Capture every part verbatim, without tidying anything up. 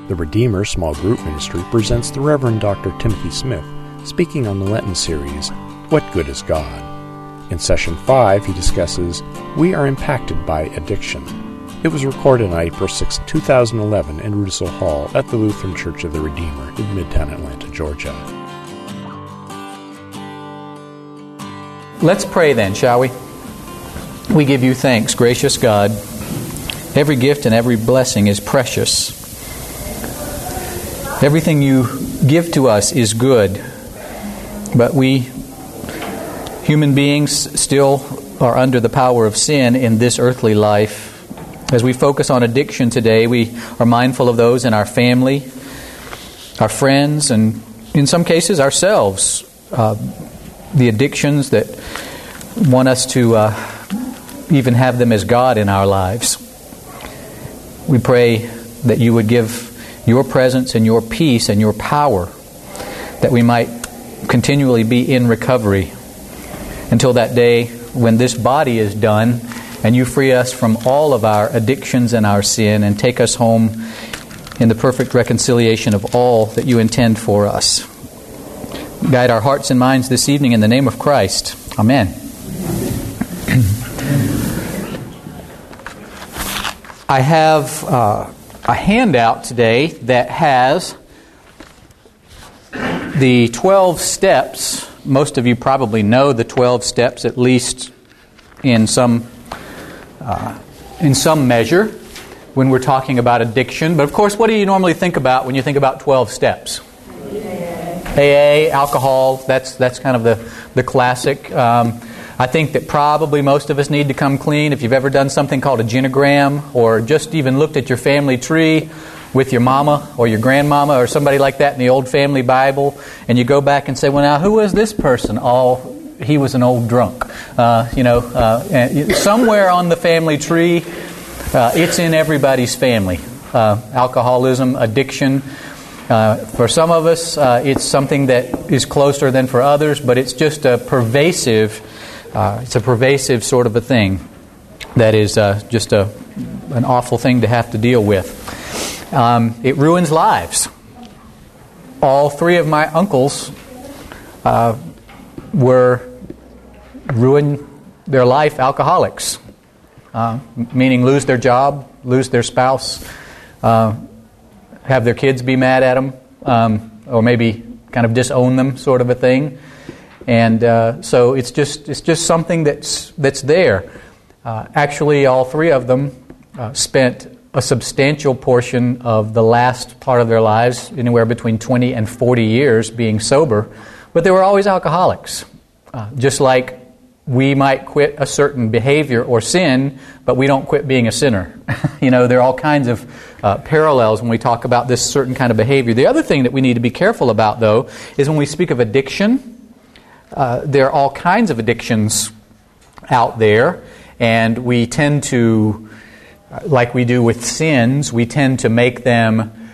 The Redeemer Small Group Ministry presents the Reverend Doctor Timothy Smith speaking on the Lenten series, What Good is God? In Session five, he discusses, We Are Impacted by Addiction. It was recorded on April sixth, two thousand eleven in Rudisill Hall at the Lutheran Church of the Redeemer in Midtown Atlanta, Georgia. Let's pray then, shall we? We give you thanks, gracious God. Every gift and every blessing is precious. Everything you give to us is good. But we, human beings, still are under the power of sin in this earthly life. As we focus on addiction today, we are mindful of those in our family, our friends, and in some cases ourselves. Uh, the addictions that want us to uh, even have them as God in our lives. We pray that you would give your presence and your peace and your power, that we might continually be in recovery until that day when this body is done and you free us from all of our addictions and our sin and take us home in the perfect reconciliation of all that you intend for us. Guide our hearts and minds this evening in the name of Christ. Amen. I have uh, a handout today that has the twelve steps. Most of you probably know the twelve steps, at least in some uh, in some measure, when we're talking about addiction. But of course, what do you normally think about when you think about twelve steps? A A, alcohol, that's that's kind of the, the classic. Um, I think that probably most of us need to come clean. If you've ever done something called a genogram, or just even looked at your family tree with your mama or your grandmama or somebody like that in the old family Bible, and you go back and say, well, now, who was this person? Oh, he was an old drunk. Uh, you know, uh, and somewhere on the family tree, uh, it's in everybody's family. Uh, alcoholism, addiction. Uh, for some of us, uh, it's something that is closer than for others, but it's just a pervasive, uh, it's a pervasive sort of a thing that is uh, just a an awful thing to have to deal with. Um, it ruins lives. All three of my uncles uh, were ruin their life alcoholics, uh, meaning lose their job, lose their spouse, uh, have their kids be mad at them, um, or maybe kind of disown them, sort of a thing. And uh, so it's just it's just something that's that's there. Uh, actually, all three of them uh, spent a substantial portion of the last part of their lives, anywhere between twenty and forty years, being sober, but they were always alcoholics. Uh, just like we might quit a certain behavior or sin, but we don't quit being a sinner. You know, there are all kinds of uh, parallels when we talk about this certain kind of behavior. The other thing that we need to be careful about, though, is when we speak of addiction, uh, there are all kinds of addictions out there, and we tend to, like we do with sins, we tend to make them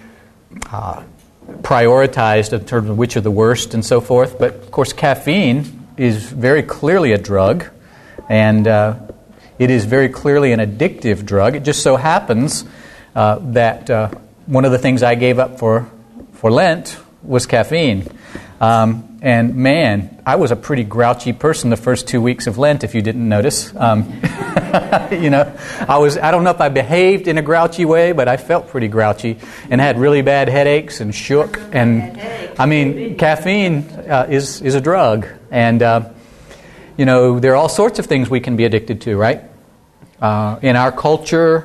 uh, prioritized in terms of which are the worst and so forth. But, of course, caffeine is very clearly a drug, and uh, it is very clearly an addictive drug. It just so happens uh, that uh, one of the things I gave up for, for Lent was caffeine. Um, and man, I was a pretty grouchy person the first two weeks of Lent, if you didn't notice. Um, you know, I was, I don't know if I behaved in a grouchy way, but I felt pretty grouchy and had really bad headaches and shook. And I mean, caffeine uh, is, is a drug. And, uh, you know, there are all sorts of things we can be addicted to, right? Uh, in our culture,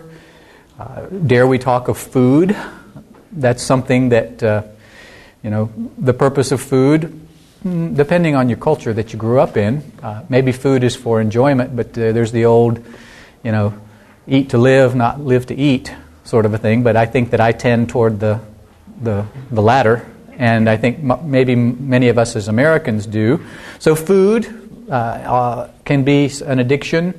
uh, dare we talk of food? That's something that, uh, you know, the purpose of food, depending on your culture that you grew up in, uh, maybe food is for enjoyment, but uh, there's the old, you know, eat to live, not live to eat sort of a thing. But I think that I tend toward the the, the latter, and I think m- maybe many of us as Americans do. So food uh, uh, can be an addiction.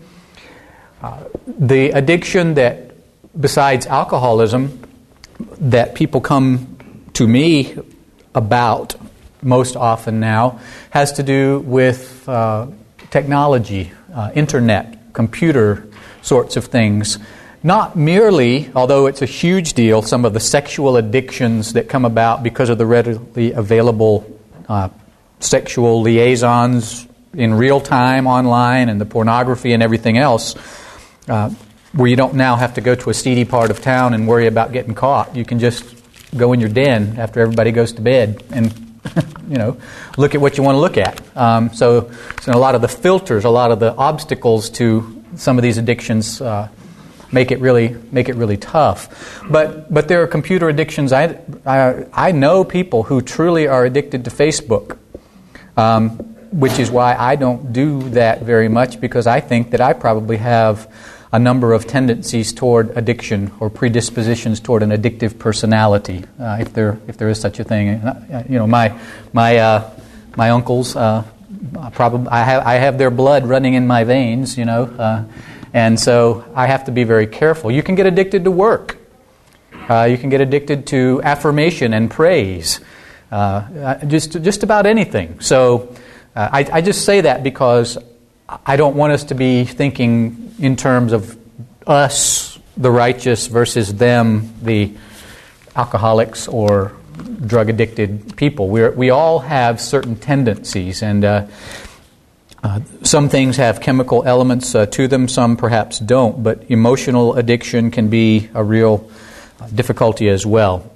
Uh, the addiction that, besides alcoholism, that people come to me about most often now has to do with uh, technology, uh, internet, computer sorts of things. not merely, although it's a huge deal, some of the sexual addictions that come about because of the readily available uh, sexual liaisons in real time online and the pornography and everything else, uh, where you don't now have to go to a seedy part of town and worry about getting caught. You can just go in your den after everybody goes to bed and you know, look at what you want to look at. Um, so, so a lot of the filters, a lot of the obstacles to some of these addictions uh, make it really make it really tough. But but there are computer addictions. I I, I know people who truly are addicted to Facebook, um, which is why I don't do that very much, because I think that I probably have a number of tendencies toward addiction or predispositions toward an addictive personality, uh, if there if there is such a thing. Uh, you know, my my uh, my uncles, uh, probably I have I have their blood running in my veins. You know, uh, and so I have to be very careful. You can get addicted to work. Uh, you can get addicted to affirmation and praise. Uh, just just about anything. So uh, I, I just say that because I don't want us to be thinking in terms of us, the righteous, versus them, the alcoholics or drug-addicted people. We we all have certain tendencies, and uh, uh, some things have chemical elements uh, to them, some perhaps don't, but emotional addiction can be a real uh, difficulty as well.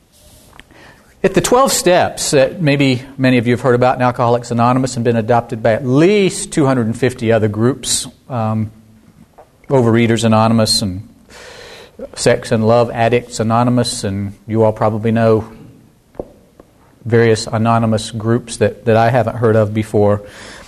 At the twelve steps that maybe many of you have heard about in Alcoholics Anonymous and been adopted by at least two hundred fifty other groups, um, Overeaters Anonymous and Sex and Love Addicts Anonymous, and you all probably know various anonymous groups that, that I haven't heard of before.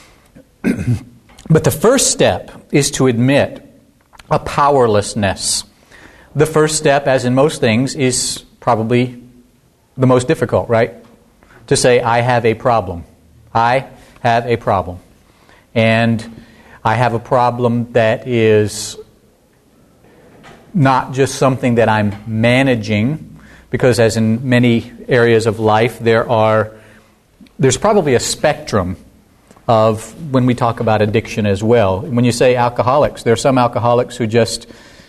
But the first step is to admit a powerlessness. The first step, as in most things, is probably the most difficult, right? To say, I have a problem. I have a problem. And I have a problem that is not just something that I'm managing, because as in many areas of life, there are there's probably a spectrum of when we talk about addiction as well. When you say alcoholics, there are some alcoholics who just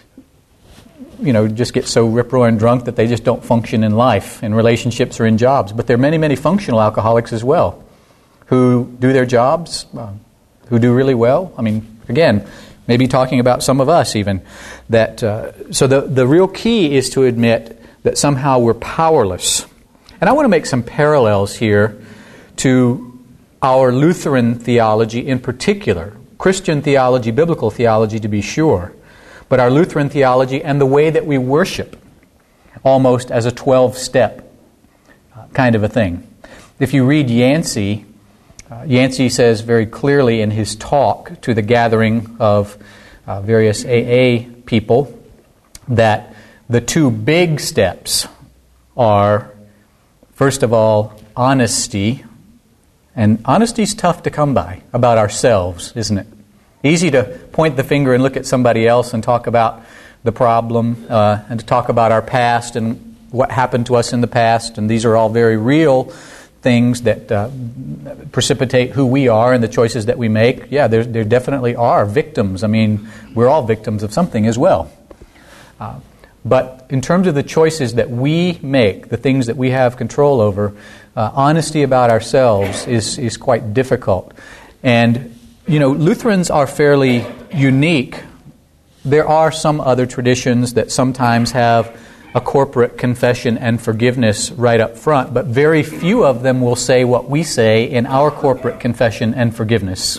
you know, just get so rip-roaring drunk that they just don't function in life, in relationships or in jobs. But there are many, many functional alcoholics as well who do their jobs, uh, who do really well. I mean, again, maybe talking about some of us even. That uh, so the, the real key is to admit that somehow we're powerless. And I want to make some parallels here to our Lutheran theology in particular, Christian theology, biblical theology to be sure, but our Lutheran theology and the way that we worship, almost as a twelve-step uh, kind of a thing. If you read Yancey, uh, Yancey says very clearly in his talk to the gathering of uh, various A A people that the two big steps are, first of all, honesty. And honesty's tough to come by about ourselves, isn't it? Easy to point the finger and look at somebody else and talk about the problem uh, and to talk about our past and what happened to us in the past. And these are all very real things that uh, precipitate who we are and the choices that we make. Yeah, there, there definitely are victims. I mean, we're all victims of something as well. Uh, but in terms of the choices that we make, the things that we have control over, uh, honesty about ourselves is, is quite difficult. And you know, Lutherans are fairly unique. There are some other traditions that sometimes have a corporate confession and forgiveness right up front, but very few of them will say what we say in our corporate confession and forgiveness.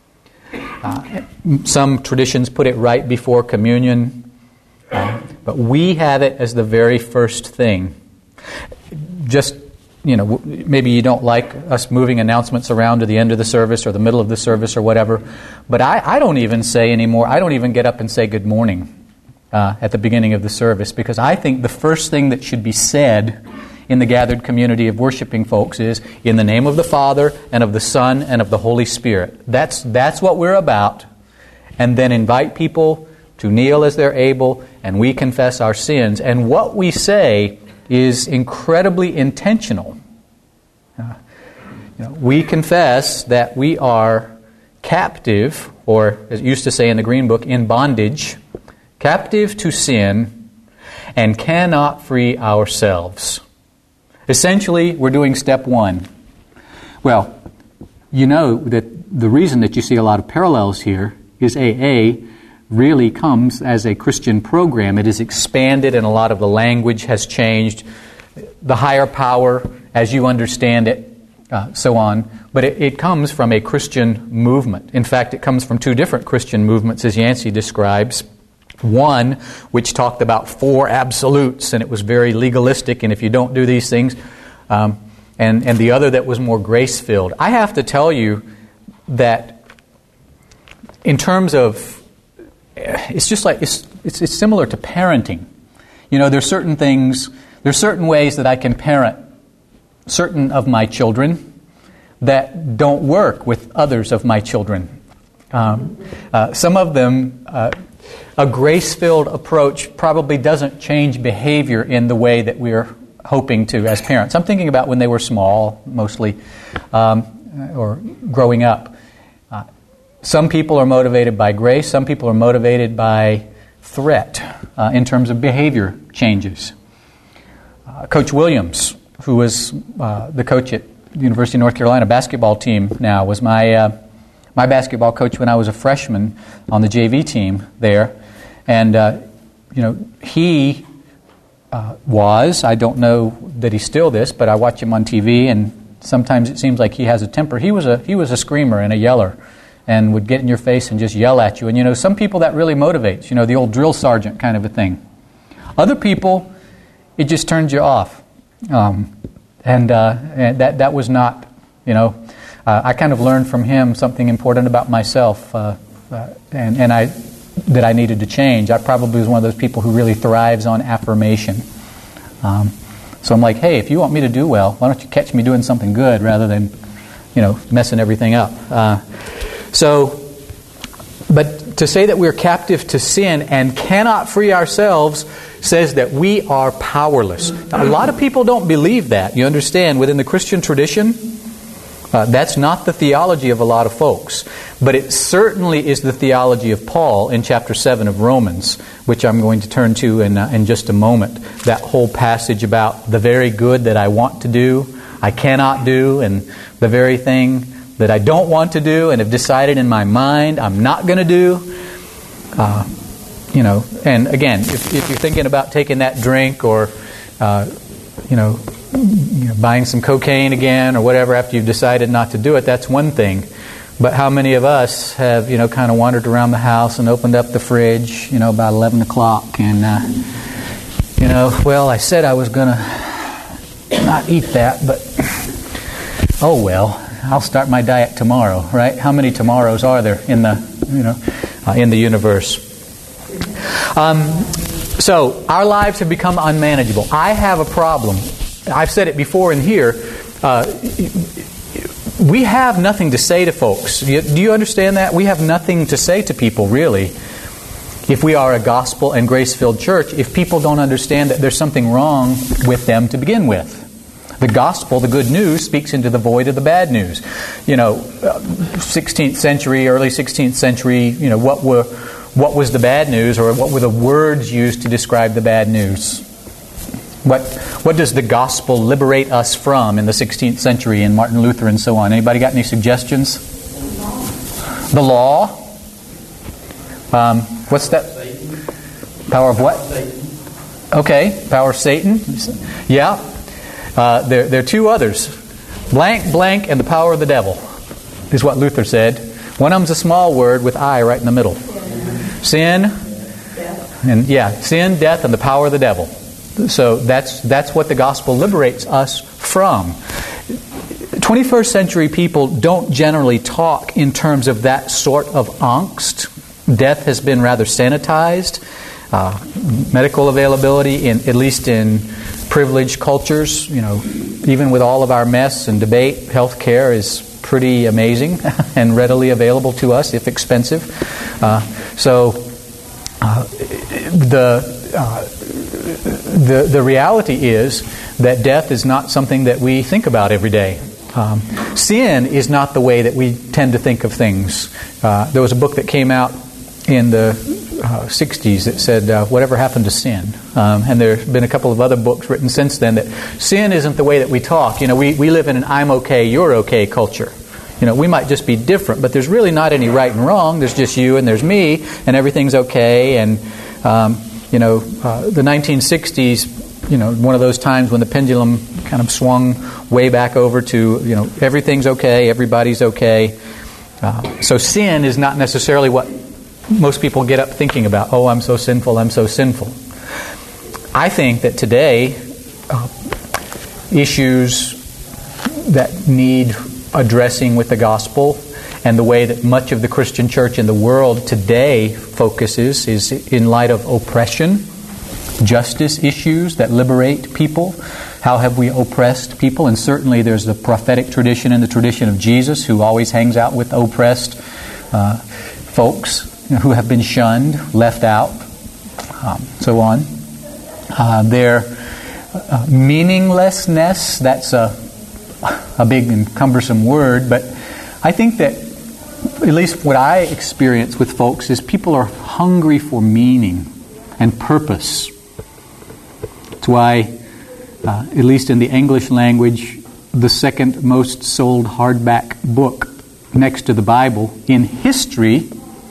Uh, some traditions put it right before communion, uh, but we have it as the very first thing. Just You know, maybe you don't like us moving announcements around to the end of the service or the middle of the service or whatever, but I, I don't even say anymore, I don't even get up and say good morning uh, at the beginning of the service, because I think the first thing that should be said in the gathered community of worshiping folks is, in the name of the Father and of the Son and of the Holy Spirit. That's, that's what we're about. And then invite people to kneel as they're able, and we confess our sins. And what we say is incredibly intentional. Uh, you know, we confess that we are captive, or as it used to say in the Green Book, in bondage, captive to sin, and cannot free ourselves. Essentially, we're doing step one. Well, you know that the reason that you see a lot of parallels here is A A really comes as a Christian program. It is expanded and a lot of the language has changed. The higher power, as you understand it, uh, so on. But it, it comes from a Christian movement. In fact, it comes from two different Christian movements, as Yancey describes. One, which talked about four absolutes, and it was very legalistic, and if you don't do these things, um, and, and the other that was more grace-filled. I have to tell you that in terms of, it's just like, it's, it's, it's similar to parenting. You know, there's certain things, there's certain ways that I can parent certain of my children that don't work with others of my children. Um, uh, some of them, uh, a grace-filled approach probably doesn't change behavior in the way that we're hoping to as parents. I'm thinking about when they were small, mostly, um, or growing up. Uh, some people are motivated by grace. Some people are motivated by threat uh, in terms of behavior changes. Uh, Coach Williams, who was uh, the coach at the University of North Carolina basketball team now, was my uh, my basketball coach when I was a freshman on the J V team there. And, uh, you know, he uh, was, I don't know that he's still this, but I watch him on T V, and sometimes it seems like he has a temper. He was a he was a screamer and a yeller and would get in your face and just yell at you. And, you know, some people that really motivates, you know, the old drill sergeant kind of a thing. Other people, it just turns you off. Um, and, uh, and that that was not, you know, uh, I kind of learned from him something important about myself, uh, uh, and, and I that I needed to change. I probably was one of those people who really thrives on affirmation. Um, so I'm like, hey, if you want me to do well, why don't you catch me doing something good rather than, you know, messing everything up. Uh, so, but to say that we're captive to sin and cannot free ourselves says that we are powerless. Now, a lot of people don't believe that. You understand, within the Christian tradition, uh, that's not the theology of a lot of folks. But it certainly is the theology of Paul in chapter seven of Romans, which I'm going to turn to in, uh, in just a moment. That whole passage about the very good that I want to do, I cannot do, and the very thing that I don't want to do and have decided in my mind I'm not going to do. Uh, you know, and again, if, if you're thinking about taking that drink or, uh, you know, you know, buying some cocaine again or whatever after you've decided not to do it, that's one thing. But how many of us have, you know, kind of wandered around the house and opened up the fridge, you know, about eleven o'clock and, uh, you know, well, I said I was going to not eat that, but, oh, well, I'll start my diet tomorrow, right? How many tomorrows are there in the, you know, uh, in the universe? Um, so, our lives have become unmanageable. I have a problem. I've said it before in here. Uh, we have nothing to say to folks. Do you, do you understand that? We have nothing to say to people, really. If we are a gospel and grace-filled church, if people don't understand that there's something wrong with them to begin with. The gospel, the good news, speaks into the void of the bad news. You know, sixteenth century, early sixteenth century, you know, what were what was the bad news, or what were the words used to describe the bad news? What what does the gospel liberate us from in the sixteenth century, in Martin Luther and so on? Anybody got any suggestions? The law. Um, what's that? Power of what? Okay, power of Satan. Yeah. Uh, there, there are two others. Blank, blank, and the power of the devil is what Luther said. One of them's a small word with I right in the middle. Sin, and yeah, sin, death, and the power of the devil. So that's that's what the gospel liberates us from. twenty-first century people don't generally talk in terms of that sort of angst. Death has been rather sanitized. Uh, medical availability, in at least in privileged cultures, you know, even with all of our mess and debate, health care is pretty amazing and readily available to us, if expensive. Uh, so uh, the, uh, the the reality is that death is not something that we think about every day. Um, sin is not the way that we tend to think of things. Uh, there was a book that came out in the uh, sixties that said, uh, whatever happened to sin? Um, and there's been a couple of other books written since then that sin isn't the way that we talk. You know, we, we live in an I'm okay, you're okay culture. You know, we might just be different, but there's really not any right and wrong. There's just you and there's me, and everything's okay. And, um, you know, uh, the nineteen sixties, you know, one of those times when the pendulum kind of swung way back over to, you know, everything's okay, everybody's okay. Uh, so sin is not necessarily what most people get up thinking about. Oh, I'm so sinful, I'm so sinful. I think that today, uh, issues that need addressing with the gospel and the way that much of the Christian church in the world today focuses is in light of oppression, justice issues that liberate people. How have we oppressed people? And certainly there's the prophetic tradition and the tradition of Jesus, who always hangs out with oppressed uh, folks, you know, who have been shunned, left out, um, so on. Uh, their uh, meaninglessness, that's a, a big and cumbersome word, but I think that at least what I experience with folks is people are hungry for meaning and purpose. That's why, uh, at least in the English language, the second most sold hardback book next to the Bible in history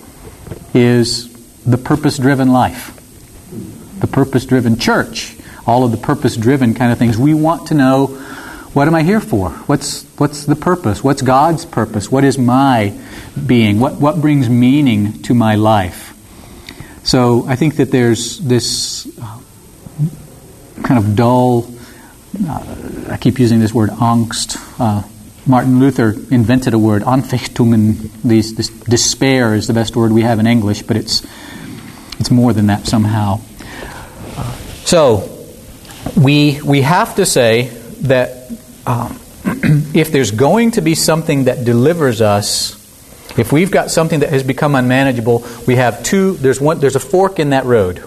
is The Purpose-Driven Life. The Purpose-Driven Church. All of the purpose-driven kind of things. We want to know, what am I here for? What's what's the purpose? What's God's purpose? What is my being? What what brings meaning to my life? So I think that there's this uh, kind of dull, uh, I keep using this word, angst. Uh, Martin Luther invented a word, Anfechtungen. These, this despair is the best word we have in English, but it's it's more than that somehow. Uh, so we we have to say that um, if there's going to be something that delivers us, if we've got something that has become unmanageable, we have two. There's one. There's a fork in that road.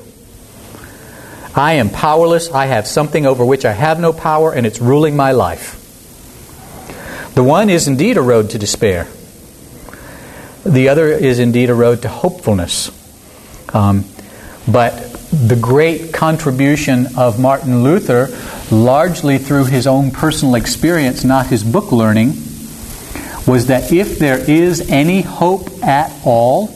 I am powerless. I have something over which I have no power, and it's ruling my life. The one is indeed a road to despair. The other is indeed a road to hopefulness. Um, but the great contribution of Martin Luther, largely through his own personal experience, not his book learning, was that if there is any hope at all,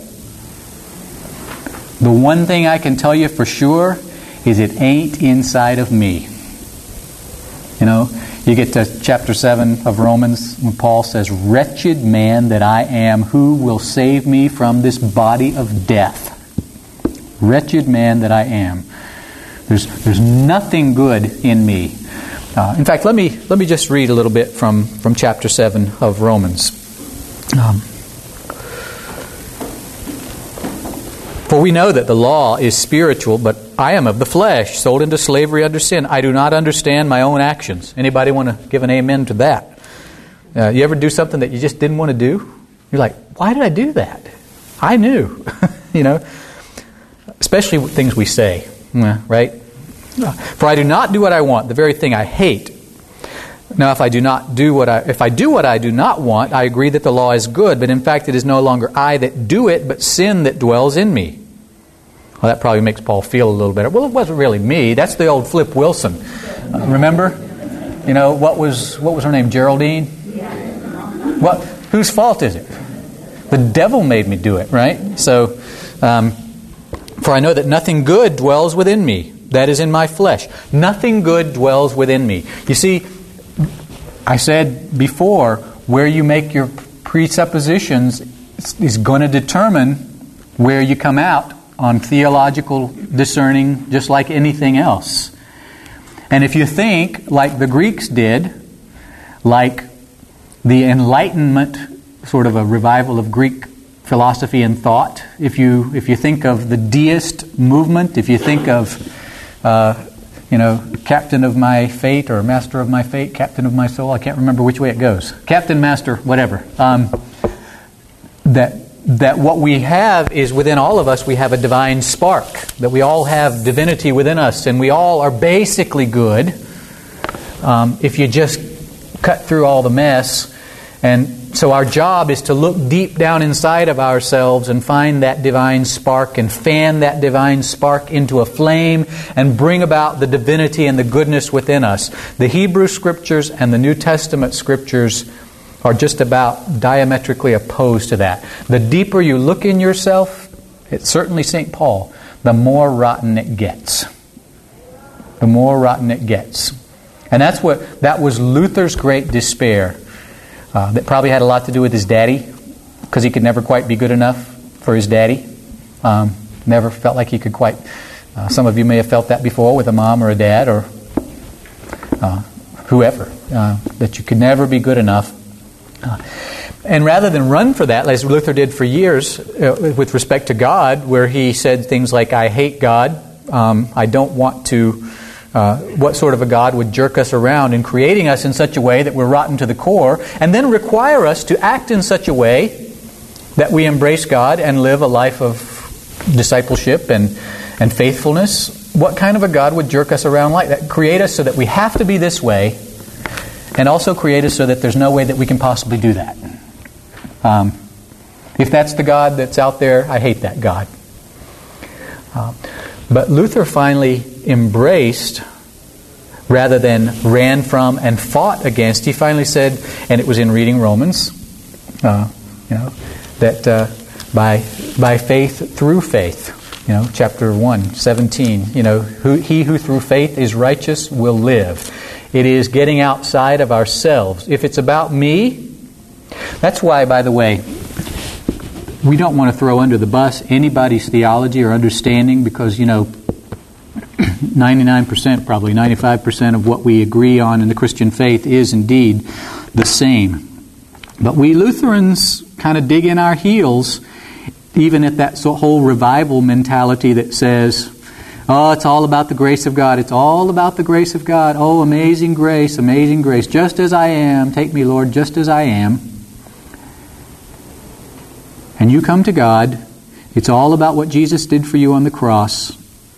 the one thing I can tell you for sure is it ain't inside of me. You know, you get to chapter seven of Romans when Paul says, "Wretched man that I am, who will save me from this body of death?" Wretched man that I am. There's there's nothing good in me. Uh, in fact, let me let me just read a little bit from, from chapter seven of Romans. Um, For we know that the law is spiritual, but I am of the flesh, sold into slavery under sin. I do not understand my own actions. Anybody want to give an amen to that? Uh, you ever do something that you just didn't want to do? You're like, why did I do that? I knew. You know, especially with things we say, right? For I do not do what I want, the very thing I hate. Now, if I do not do what I, if I do what I do not want, I agree that the law is good, but in fact it is no longer I that do it, but sin that dwells in me. Well, that probably makes Paul feel a little better. Well, it wasn't really me. That's the old Flip Wilson. Uh, remember? You know, what was what was her name? Geraldine? What? Whose fault is it? The devil made me do it, right? So, um, for I know that nothing good dwells within me, that is in my flesh. Nothing good dwells within me. You see, I said before, where you make your presuppositions is going to determine where you come out on theological discerning, just like anything else. And if you think, like the Greeks did, like the Enlightenment, sort of a revival of Greek philosophy and thought, if you if you think of the deist movement, if you think of, uh, you know, captain of my fate or master of my fate, captain of my soul, I can't remember which way it goes. Captain, master, whatever. Um, that that what we have is within all of us, we have a divine spark. That we all have divinity within us, and we all are basically good. Um, if you just cut through all the mess, and so our job is to look deep down inside of ourselves and find that divine spark and fan that divine spark into a flame and bring about the divinity and the goodness within us. The Hebrew Scriptures and the New Testament Scriptures are just about diametrically opposed to that. The deeper you look in yourself, it's certainly Saint Paul, the more rotten it gets. The more rotten it gets. And that's what that was Luther's great despair. Uh, that probably had a lot to do with his daddy, because he could never quite be good enough for his daddy. Um, never felt like he could quite... Uh, some of you may have felt that before with a mom or a dad or uh, whoever, uh, that you could never be good enough. Uh, and rather than run for that, as Luther did for years uh, with respect to God, where he said things like, I hate God, um, I don't want to... Uh, what sort of a God would jerk us around in creating us in such a way that we're rotten to the core, and then require us to act in such a way that we embrace God and live a life of discipleship and, and faithfulness? What kind of a God would jerk us around like that? Create us so that we have to be this way, and also create us so that there's no way that we can possibly do that. Um, if that's the God that's out there, I hate that God. Uh, but Luther finally embraced, rather than ran from and fought against, he finally said, and it was in reading Romans, uh, you know, that uh, by by faith through faith, you know, chapter one, seventeen, you know, who, he who through faith is righteous will live. It is getting outside of ourselves. If it's about me, that's why, by the way, we don't want to throw under the bus anybody's theology or understanding, because, you know, ninety-nine percent, probably ninety-five percent of what we agree on in the Christian faith is indeed the same. But we Lutherans kind of dig in our heels, even at that whole revival mentality that says, oh, it's all about the grace of God. It's all about the grace of God. Oh, amazing grace, amazing grace. Just as I am, take me, Lord, just as I am. And you come to God. It's all about what Jesus did for you on the cross.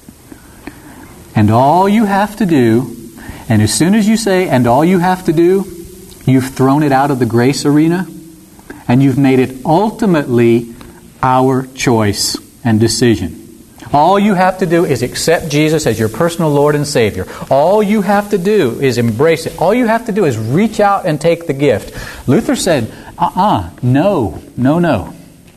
And all you have to do, and as soon as you say, and all you have to do, you've thrown it out of the grace arena, and you've made it ultimately our choice and decision. All you have to do is accept Jesus as your personal Lord and Savior. All you have to do is embrace it. All you have to do is reach out and take the gift. Luther said, uh-uh, no, no, no.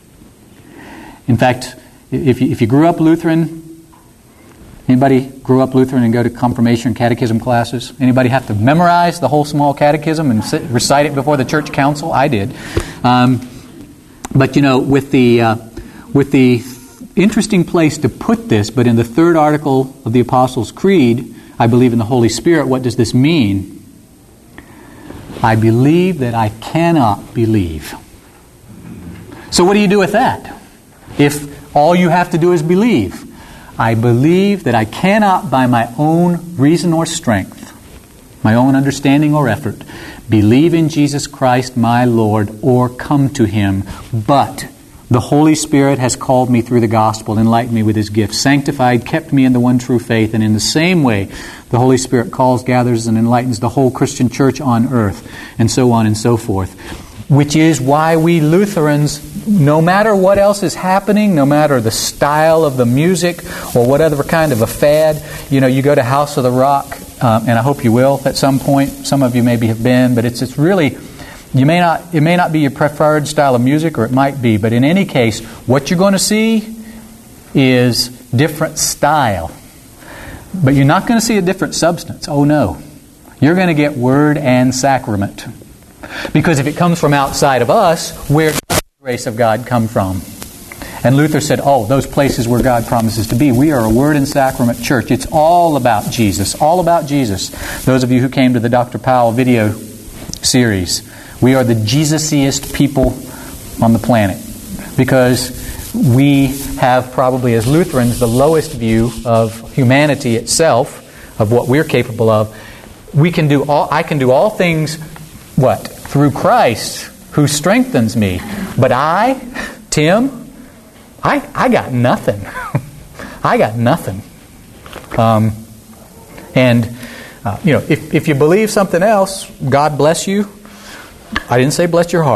In fact, if you, if you grew up Lutheran, anybody grew up Lutheran and go to confirmation and catechism classes? Anybody have to memorize the whole small catechism and sit, recite it before the church council? I did. Um, but you know, with the uh, with the interesting place to put this, but in the third article of the Apostles' Creed, I believe in the Holy Spirit. What does this mean? I believe that I cannot believe. So what do you do with that? If all you have to do is believe. I believe that I cannot by my own reason or strength, my own understanding or effort, believe in Jesus Christ my Lord or come to Him, but the Holy Spirit has called me through the gospel, enlightened me with His gifts, sanctified, kept me in the one true faith, and in the same way the Holy Spirit calls, gathers, and enlightens the whole Christian church on earth, and so on and so forth. Which is why we Lutherans, no matter what else is happening, no matter the style of the music or whatever kind of a fad, you know, you go to House of the Rock, um, and I hope you will at some point. Some of you maybe have been, but it's it's really, you may not, it may not be your preferred style of music, or it might be, but in any case, what you're going to see is different style. But you're not going to see a different substance. Oh no. You're going to get word and sacrament. Because if it comes from outside of us, where does the grace of God come from? And Luther said, oh, those places where God promises to be. We are a Word and Sacrament church. It's all about Jesus. All about Jesus. Those of you who came to the Doctor Powell video series, we are the Jesus-iest people on the planet. Because we have probably, as Lutherans, the lowest view of humanity itself, of what we're capable of. We can do all, I can do all things, what? Through Christ, who strengthens me. But I, Tim, I I got nothing. I got nothing. Um, and, uh, you know, if, if you believe something else, God bless you. I didn't say bless your heart.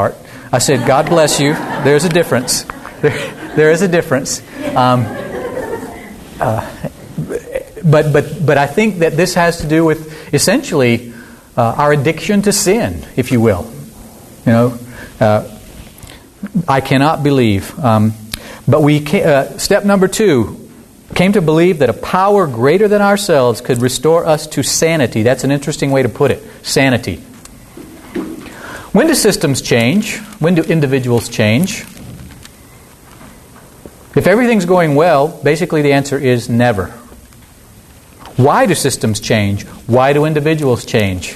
I said, God bless you. There's a difference. There, there is a difference. Um, uh, but but but I think that this has to do with essentially uh, our addiction to sin, if you will. You know, uh, I cannot believe. Um, but we ca- uh, step number two. Came to believe that a power greater than ourselves could restore us to sanity. That's an interesting way to put it. Sanity. When do systems change? When do individuals change? If everything's going well, basically the answer is never. Why do systems change? Why do individuals change?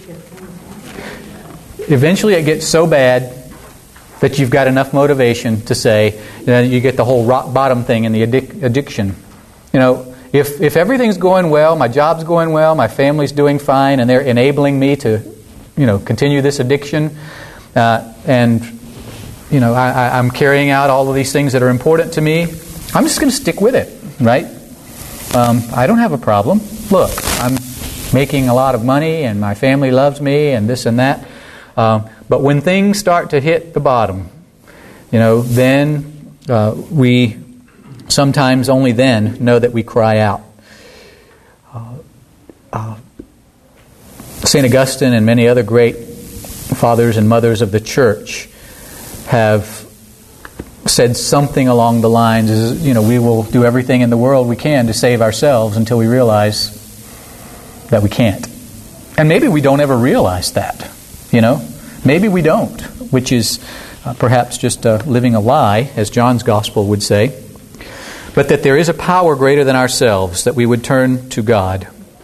Eventually it gets so bad that you've got enough motivation to say, you know, you get the whole rock bottom thing in the addic- addiction. You know, if if everything's going well, my job's going well, my family's doing fine, and they're enabling me to, you know, continue this addiction, uh, and, you know, I, I, I'm carrying out all of these things that are important to me, I'm just going to stick with it, right? Um, I don't have a problem. Look, I'm making a lot of money, and my family loves me, and this and that. Um, but when things start to hit the bottom, you know, then uh, we sometimes only then know that we cry out. Uh, uh, Saint Augustine and many other great fathers and mothers of the church have said something along the lines, is, you know, we will do everything in the world we can to save ourselves until we realize that we can't. And maybe we don't ever realize that. You know, maybe we don't, which is uh, perhaps just uh, living a lie, as John's Gospel would say. But that there is a power greater than ourselves, that we would turn to God.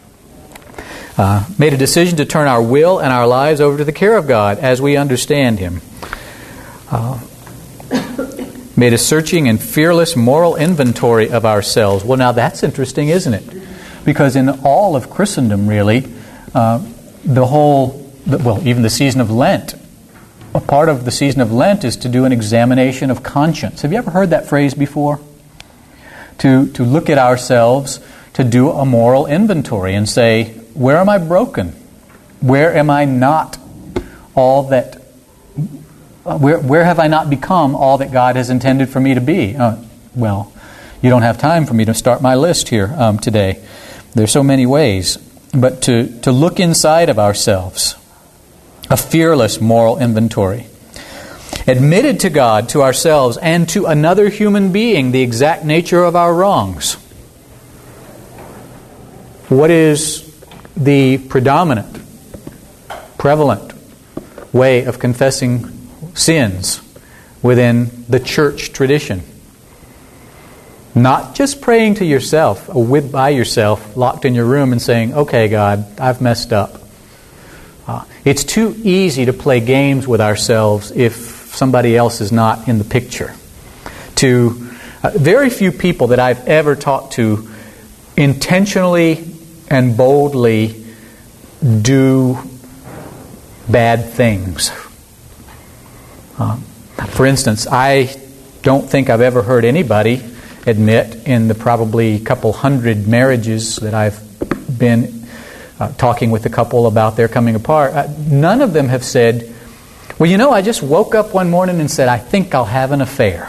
Uh, made a decision to turn our will and our lives over to the care of God as we understand Him. Uh, made a searching and fearless moral inventory of ourselves. Well, now that's interesting, isn't it? Because in all of Christendom, really, uh, the whole... Well, even the season of Lent. A part of the season of Lent is to do an examination of conscience. Have you ever heard that phrase before? To to look at ourselves, to do a moral inventory and say, where am I broken? Where am I not all that... Where, where have I not become all that God has intended for me to be? Uh, well, you don't have time for me to start my list here um, today. There's so many ways. But to, to look inside of ourselves... A fearless moral inventory. Admitted to God, to ourselves, and to another human being the exact nature of our wrongs. What is the predominant, prevalent way of confessing sins within the church tradition? Not just praying to yourself, or with by yourself, locked in your room and saying, okay, God, I've messed up. Uh, it's too easy to play games with ourselves if somebody else is not in the picture. To uh, very few people that I've ever talked to intentionally and boldly do bad things. Uh, for instance, I don't think I've ever heard anybody admit in the probably couple hundred marriages that I've been Uh, talking with a couple about their coming apart, uh, none of them have said, well, you know, I just woke up one morning and said, I think I'll have an affair.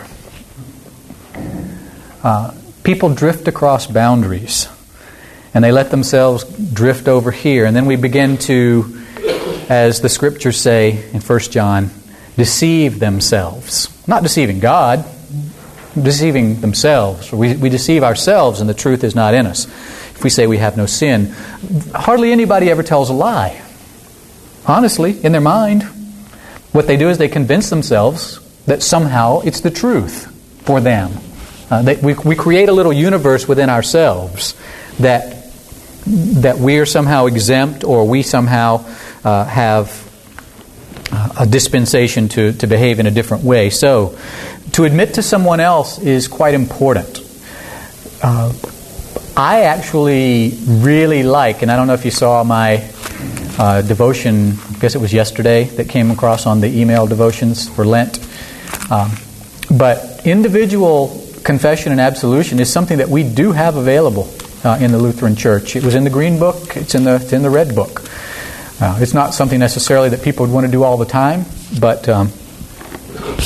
Uh, people drift across boundaries, and they let themselves drift over here, and then we begin to, as the Scriptures say in First John, deceive themselves. Not deceiving God, deceiving themselves. We, we deceive ourselves, and the truth is not in us. If we say we have no sin, hardly anybody ever tells a lie. Honestly, in their mind, what they do is they convince themselves that somehow it's the truth for them. Uh, they, we, we create a little universe within ourselves that that we are somehow exempt, or we somehow uh, have a dispensation to, to behave in a different way. So, to admit to someone else is quite important. Uh, I actually really like, and I don't know if you saw my uh, devotion, I guess it was yesterday, that came across on the email devotions for Lent. Um, but individual confession and absolution is something that we do have available uh, in the Lutheran Church. It was in the Green Book, it's in the, it's in the Red Book. Uh, it's not something necessarily that people would want to do all the time, but um,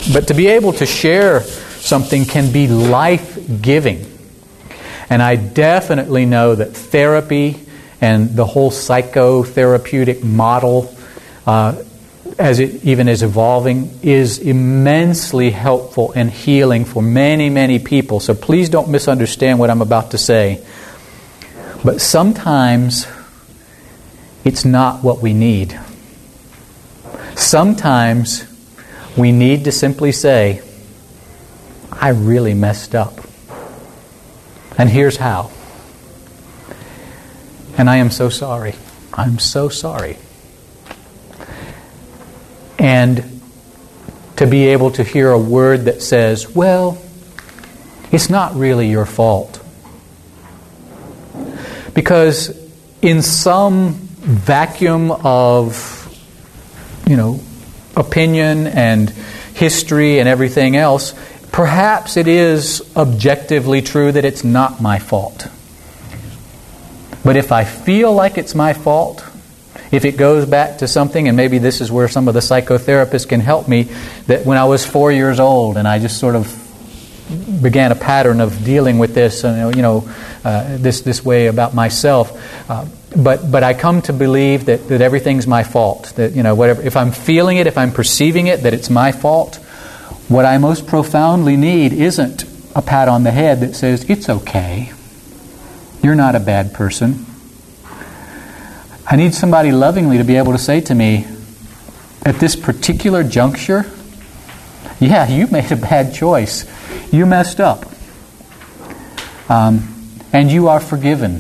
but to be able to share something can be life-giving. And I definitely know that therapy and the whole psychotherapeutic model, uh, as it even is evolving, is immensely helpful and healing for many, many people. So please don't misunderstand what I'm about to say. But sometimes it's not what we need. Sometimes we need to simply say, I really messed up. And here's how. And I am so sorry. I'm so sorry. And to be able to hear a word that says, well, it's not really your fault. Because in some vacuum of, you know, opinion and history and everything else, perhaps it is objectively true that it's not my fault. But if I feel like it's my fault, if it goes back to something, and maybe this is where some of the psychotherapists can help me, that when I was four years old and I just sort of began a pattern of dealing with this, uh, you know, uh, this this way about myself. Uh, but but I come to believe that, that everything's my fault. That, you know, whatever, if I'm feeling it, if I'm perceiving it, that it's my fault. What I most profoundly need isn't a pat on the head that says, it's okay. You're not a bad person. I need somebody lovingly to be able to say to me, at this particular juncture, yeah, you made a bad choice. You messed up. Um, and you are forgiven.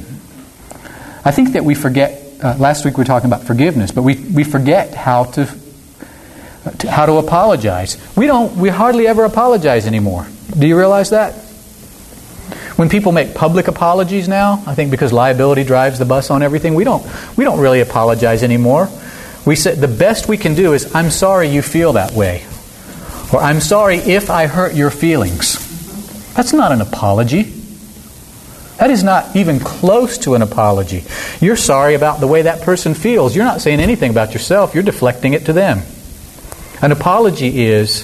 I think that we forget, uh, last week we were talking about forgiveness, but we, we forget how to, to how to apologize. We don't, we hardly ever apologize anymore. Do you realize that? When people make public apologies now, I think because liability drives the bus on everything, we don't we don't really apologize anymore. We say the best we can do is, I'm sorry you feel that way. Or I'm sorry if I hurt your feelings. That's not an apology. That is not even close to an apology. You're sorry about the way that person feels. You're not saying anything about yourself. You're deflecting it to them. An apology is,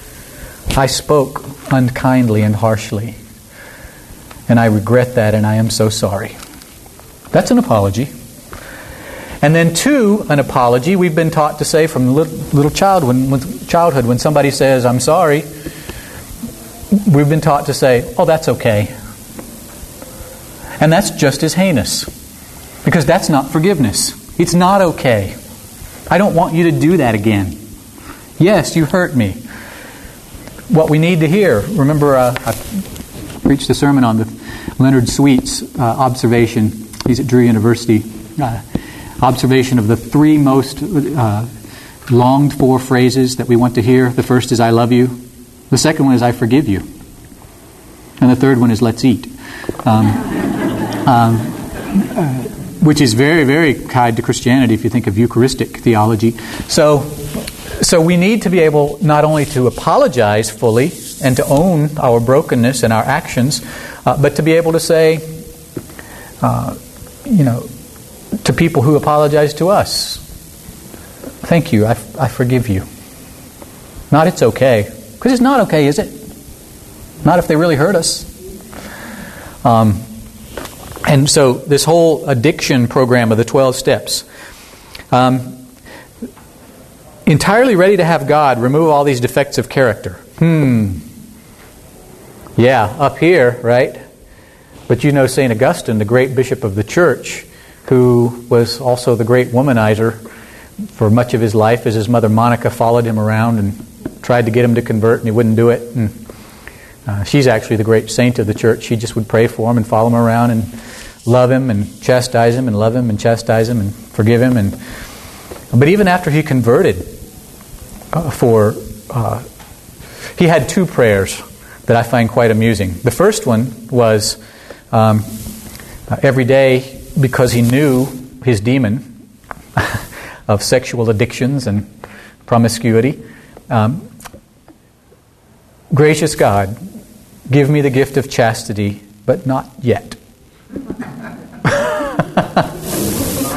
I spoke unkindly and harshly. And I regret that, and I am so sorry. That's an apology. And then two, an apology we've been taught to say from little, little child when, when, childhood. When somebody says, I'm sorry, we've been taught to say, oh, that's okay. And that's just as heinous. Because that's not forgiveness. It's not okay. I don't want you to do that again. Yes, you hurt me. What we need to hear, remember uh, I preached a sermon on the Leonard Sweet's uh, observation. He's at Drew University. Uh, observation of the three most uh, longed for phrases that we want to hear. The first is, I love you. The second one is, I forgive you. And the third one is, let's eat. Um, um, uh, which is very, very tied to Christianity if you think of Eucharistic theology. So, so we need to be able not only to apologize fully and to own our brokenness and our actions, uh, but to be able to say, uh, you know, to people who apologize to us, thank you, I, I forgive you. Not it's okay. Because it's not okay, is it? Not if they really hurt us. Um, and so this whole addiction program of the twelve steps, um, entirely ready to have God remove all these defects of character. Hmm. Yeah, up here, right? But you know Saint Augustine, the great bishop of the church, who was also the great womanizer for much of his life, as his mother Monica followed him around and tried to get him to convert, and he wouldn't do it. And uh, she's actually the great saint of the church. She just would pray for him and follow him around and love him and chastise him and love him and chastise him and forgive him. And but even after he converted, uh, for uh, he had two prayers that I find quite amusing. The first one was um, uh, every day, because he knew his demon of sexual addictions and promiscuity. Um, Gracious God, give me the gift of chastity, but not yet.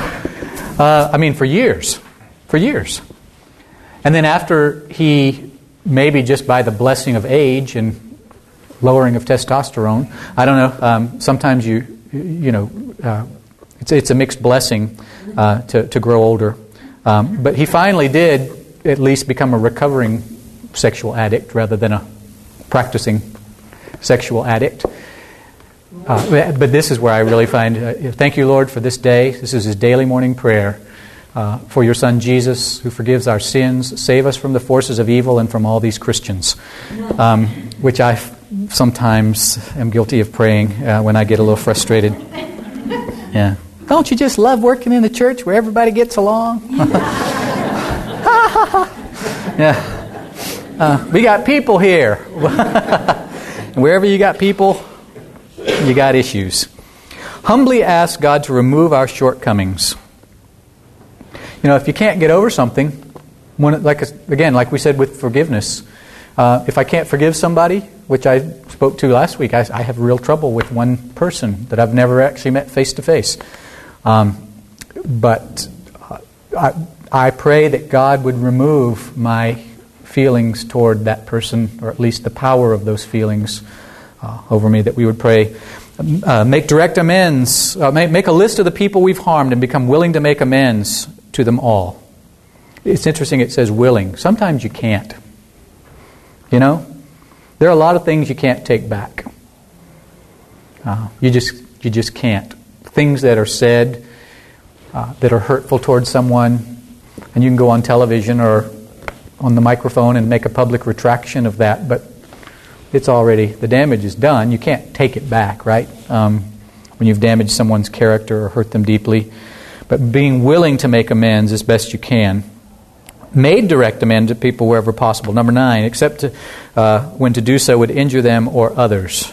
uh, I mean, for years. For years. And then after he maybe just by the blessing of age and lowering of testosterone. I don't know. Um, sometimes you, you know, uh, it's it's a mixed blessing uh, to to grow older. Um, but he finally did at least become a recovering sexual addict rather than a practicing sexual addict. Uh, but this is where I really find, uh, thank you, Lord, for this day. This is his daily morning prayer. Uh, for your Son Jesus, who forgives our sins, save us from the forces of evil and from all these Christians, um, which I f- sometimes am guilty of praying uh, when I get a little frustrated. Yeah. Don't you just love working in the church where everybody gets along? Yeah. Uh, we got people here. And wherever you got people, you got issues. Humbly ask God to remove our shortcomings. You know, if you can't get over something, when, like again, like we said with forgiveness, uh, if I can't forgive somebody, which I spoke to last week, I, I have real trouble with one person that I've never actually met face to face. Um, but I, I pray that God would remove my feelings toward that person, or at least the power of those feelings uh, over me, that we would pray. Uh, make direct amends. Uh, make, make a list of the people we've harmed and become willing to make amends to them all. It's interesting it says willing. Sometimes you can't. You know? There are a lot of things you can't take back. Uh, you just you just can't. Things that are said uh, that are hurtful towards someone, and you can go on television or on the microphone and make a public retraction of that, but it's already, the damage is done. You can't take it back, right? Um, when you've damaged someone's character or hurt them deeply. But being willing to make amends as best you can. Made direct amends to people wherever possible. Number nine, except to, uh, when to do so would injure them or others.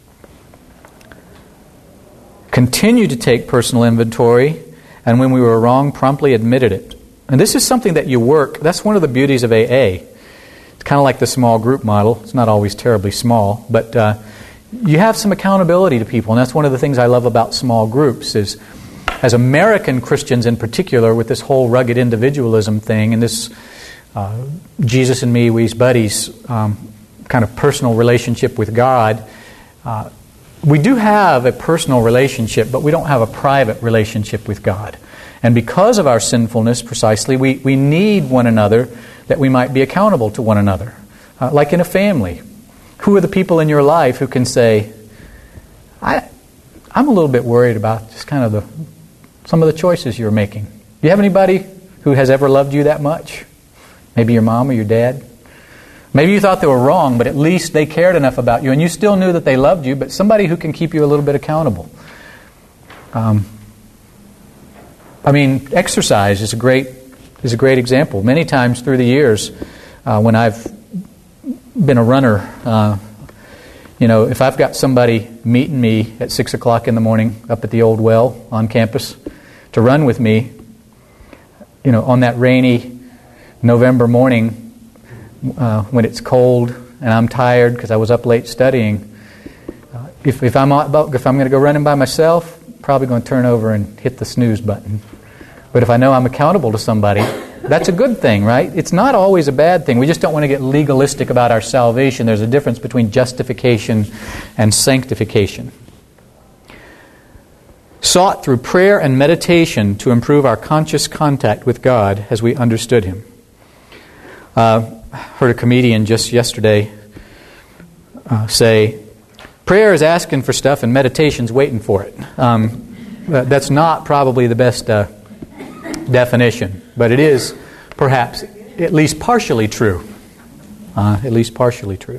Continue to take personal inventory, and when we were wrong, promptly admitted it. And this is something that you work. That's one of the beauties of A A. It's kind of like the small group model. It's not always terribly small, but uh, you have some accountability to people, and that's one of the things I love about small groups is, as American Christians in particular, with this whole rugged individualism thing and this uh, Jesus and me, we's buddies um, kind of personal relationship with God, uh, we do have a personal relationship, but we don't have a private relationship with God. And because of our sinfulness, precisely, we, we need one another that we might be accountable to one another. Uh, like in a family. Who are the people in your life who can say, I, I'm a little bit worried about just kind of the some of the choices you're making. Do you have anybody who has ever loved you that much? Maybe your mom or your dad? Maybe you thought they were wrong, but at least they cared enough about you, and you still knew that they loved you, but somebody who can keep you a little bit accountable. Um, I mean, exercise is a great is a great example. Many times through the years, uh, when I've been a runner, uh, you know, if I've got somebody meeting me at six o'clock in the morning up at the old well on campus to run with me, you know, on that rainy November morning uh, when it's cold and I'm tired because I was up late studying, uh, if, if I'm if I'm going to go running by myself, probably going to turn over and hit the snooze button. But if I know I'm accountable to somebody, that's a good thing, right? It's not always a bad thing. We just don't want to get legalistic about our salvation. There's a difference between justification and sanctification. Sought through prayer and meditation to improve our conscious contact with God as we understood Him. Uh, I heard a comedian just yesterday uh, say, prayer is asking for stuff and meditation's waiting for it. Um, that's not probably the best uh, definition, but it is perhaps at least partially true. Uh, at least partially true.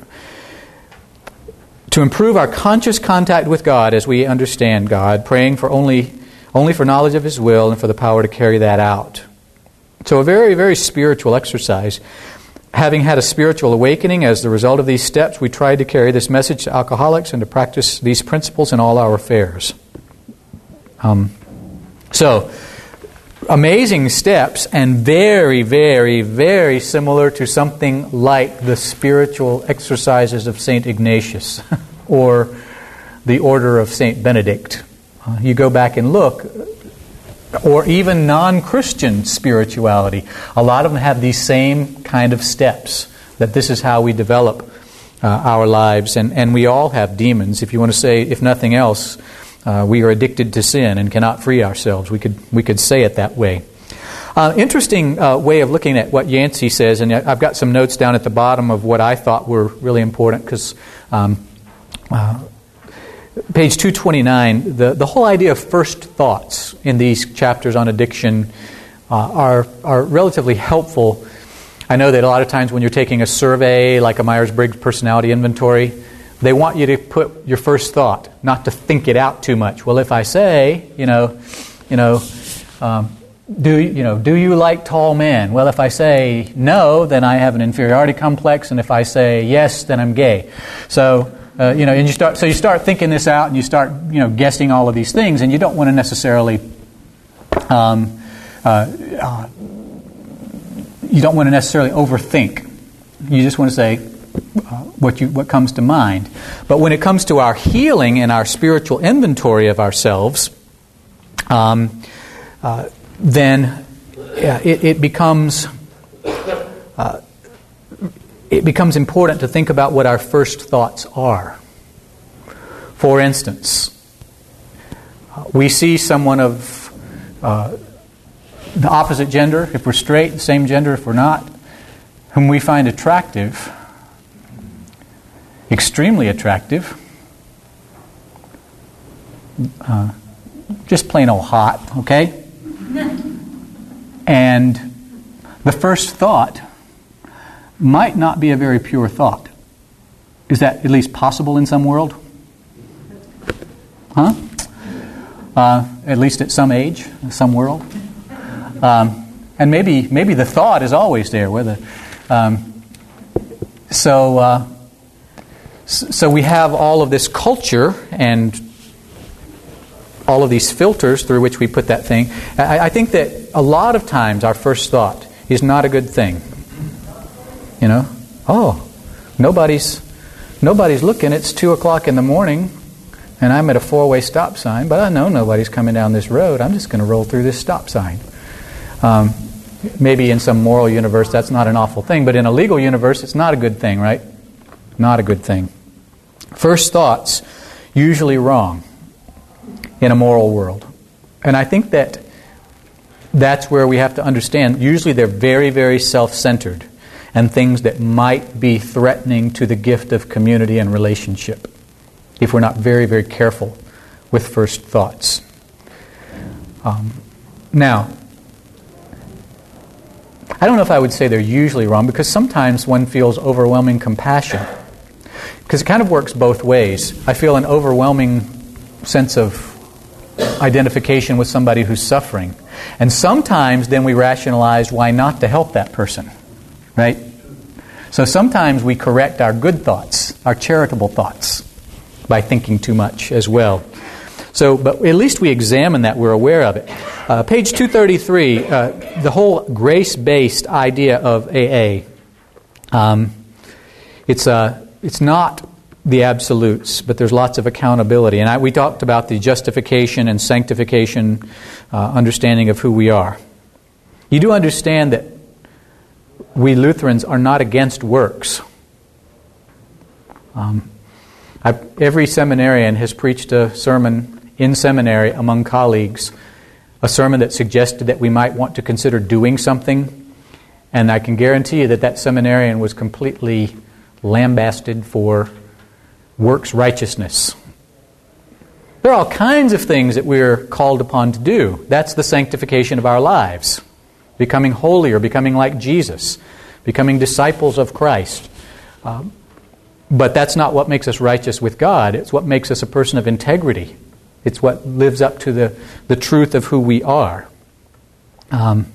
To improve our conscious contact with God as we understand God, praying for only only for knowledge of His will and for the power to carry that out. So a very, very spiritual exercise. Having had a spiritual awakening as the result of these steps, we tried to carry this message to alcoholics and to practice these principles in all our affairs. Um, so, amazing steps and very, very, very similar to something like the spiritual exercises of Saint Ignatius or the order of Saint Benedict. Uh, you go back and look, or even non-Christian spirituality. A lot of them have these same kind of steps. that this is how we develop uh, our lives. And, and we all have demons. If you want to say, if nothing else, uh, we are addicted to sin and cannot free ourselves. We could we could say it that way. Uh, interesting uh, way of looking at what Yancey says, and I've got some notes down at the bottom of what I thought were really important, because um, uh, page two twenty-nine, the, the whole idea of first thoughts in these chapters on addiction uh, are, are relatively helpful. I know that a lot of times when you're taking a survey, like a Myers-Briggs personality inventory, they want you to put your first thought, not to think it out too much. Well, if I say, you know, you know, um, Do you know? Do you like tall men? Well, if I say no, then I have an inferiority complex, and if I say yes, then I'm gay. So uh, you know, and you start. So you start thinking this out, and you start, you know, guessing all of these things, and you don't want to necessarily. Um, uh, uh, you don't want to necessarily overthink. You just want to say uh, what you what comes to mind. But when it comes to our healing and our spiritual inventory of ourselves, um, uh, then yeah, it, it becomes uh, it becomes important to think about what our first thoughts are. For instance, uh, we see someone of uh, the opposite gender, if we're straight, the same gender if we're not, whom we find attractive, extremely attractive, uh, just plain old hot, okay? And the first thought might not be a very pure thought. Is that at least possible in some world? Huh? Uh, at least at some age, some world. Um, and maybe maybe the thought is always there. Whether um, so uh, so we have all of this culture and all of these filters through which we put that thing. I, I think that a lot of times our first thought is not a good thing. You know, oh, nobody's nobody's looking. It's two o'clock in the morning, and I'm at a four-way stop sign. But I know nobody's coming down this road. I'm just going to roll through this stop sign. Um, maybe in some moral universe that's not an awful thing, but in a legal universe it's not a good thing, right? Not a good thing. First thoughts usually wrong in a moral world. And I think that that's where we have to understand, usually they're very, very self-centered and things that might be threatening to the gift of community and relationship if we're not very, very careful with first thoughts. Um, now, I don't know if I would say they're usually wrong, because sometimes one feels overwhelming compassion. Because it kind of works both ways. I feel an overwhelming sense of identification with somebody who's suffering. And sometimes then we rationalize why not to help that person. Right? So sometimes we correct our good thoughts, our charitable thoughts, by thinking too much as well. So, but at least we examine that, we're aware of it. Uh, page two thirty-three, uh, the whole grace-based idea of A A. Um, it's uh, it's not the absolutes, but there's lots of accountability. And I, we talked about the justification and sanctification uh, understanding of who we are. You do understand that we Lutherans are not against works. Um, I, every seminarian has preached a sermon in seminary among colleagues, a sermon that suggested that we might want to consider doing something, and I can guarantee you that that seminarian was completely lambasted for works righteousness. There are all kinds of things that we're called upon to do. That's the sanctification of our lives. Becoming holier, becoming like Jesus, becoming disciples of Christ. Um, but that's not what makes us righteous with God. It's what makes us a person of integrity. It's what lives up to the, the truth of who we are. Um,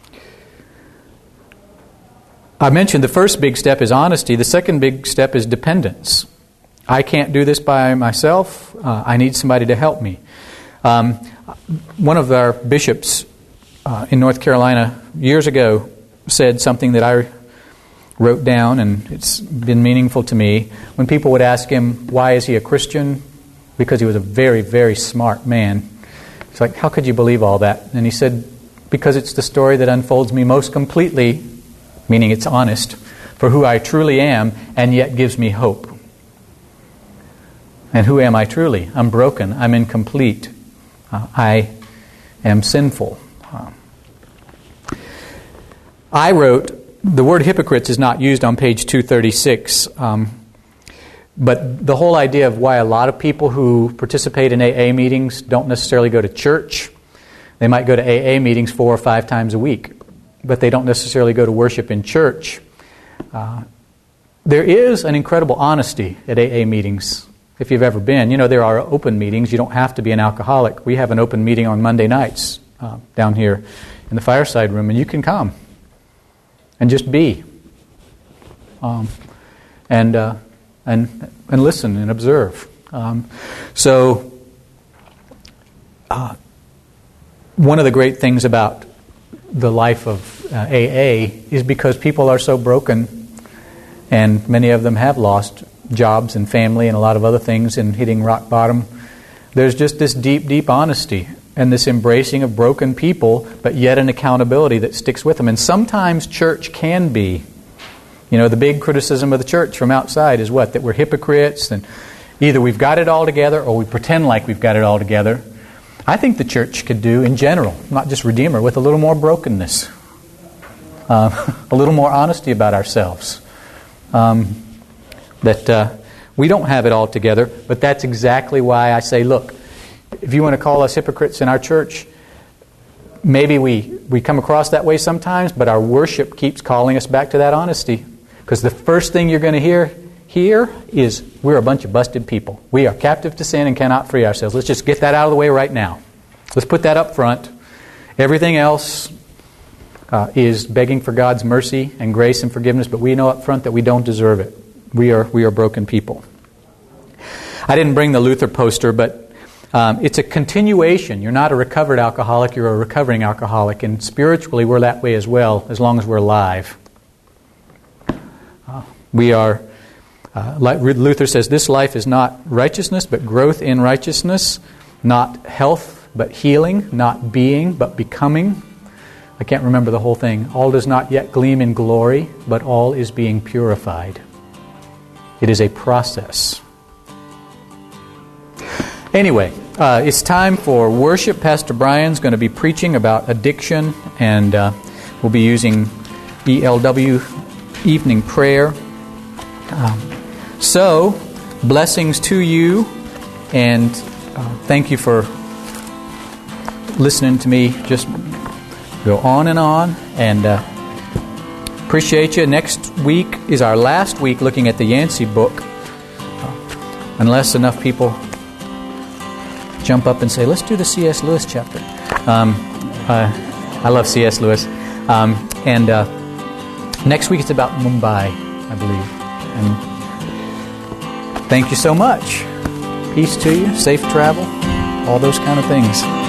I mentioned the first big step is honesty. The second big step is dependence. I can't do this by myself. Uh, I need somebody to help me. Um, one of our bishops uh, in North Carolina years ago said something that I wrote down, and it's been meaningful to me. When people would ask him, why is he a Christian? Because he was a very, very smart man. It's like, how could you believe all that? And he said, because it's the story that unfolds me most completely, meaning it's honest, for who I truly am, and yet gives me hope. And who am I truly? I'm broken. I'm incomplete. Uh, I am sinful. Uh, I wrote, the word hypocrites is not used on page two thirty-six, um, but the whole idea of why a lot of people who participate in A A meetings don't necessarily go to church. They might go to A A meetings four or five times a week, but they don't necessarily go to worship in church. Uh, there is an incredible honesty at A A meetings, if you've ever been. You know, there are open meetings. You don't have to be an alcoholic. We have an open meeting on Monday nights uh, down here in the fireside room, and you can come and just be. Um, and... Uh, And and listen and observe. Um, so, uh, one of the great things about the life of uh, A A is because people are so broken, and many of them have lost jobs and family and a lot of other things and hitting rock bottom. There's just this deep, deep honesty and this embracing of broken people, but yet an accountability that sticks with them. And sometimes church can be. You know, the big criticism of the church from outside is what? That we're hypocrites, and either we've got it all together or we pretend like we've got it all together. I think the church could do, in general, not just Redeemer, with a little more brokenness. Uh, a little more honesty about ourselves. Um, that uh, we don't have it all together, but that's exactly why I say, look, if you want to call us hypocrites in our church, maybe we, we come across that way sometimes, but our worship keeps calling us back to that honesty. Because the first thing you're going to hear here is, we're a bunch of busted people. We are captive to sin and cannot free ourselves. Let's just get that out of the way right now. Let's put that up front. Everything else uh, is begging for God's mercy and grace and forgiveness, but we know up front that we don't deserve it. We are we are broken people. I didn't bring the Luther poster, but um, it's a continuation. You're not a recovered alcoholic, you're a recovering alcoholic. And spiritually, we're that way as well, as long as we're alive. Uh, we are, uh, like Luther says, this life is not righteousness, but growth in righteousness. Not health, but healing. Not being, but becoming. I can't remember the whole thing. All does not yet gleam in glory, but all is being purified. It is a process. Anyway, uh, it's time for worship. Pastor Brian's going to be preaching about addiction, and uh, we'll be using E L W evening prayer. Um, so, blessings to you, and uh, thank you for listening to me just go on and on, and uh, appreciate you. Next week is our last week looking at the Yancey book, uh, unless enough people jump up and say, let's do the C S Lewis chapter. Um, uh, I love C S Lewis. Um, and uh, next week it's about Mumbai, I believe. And thank you so much. Peace to you, safe travel, all those kind of things.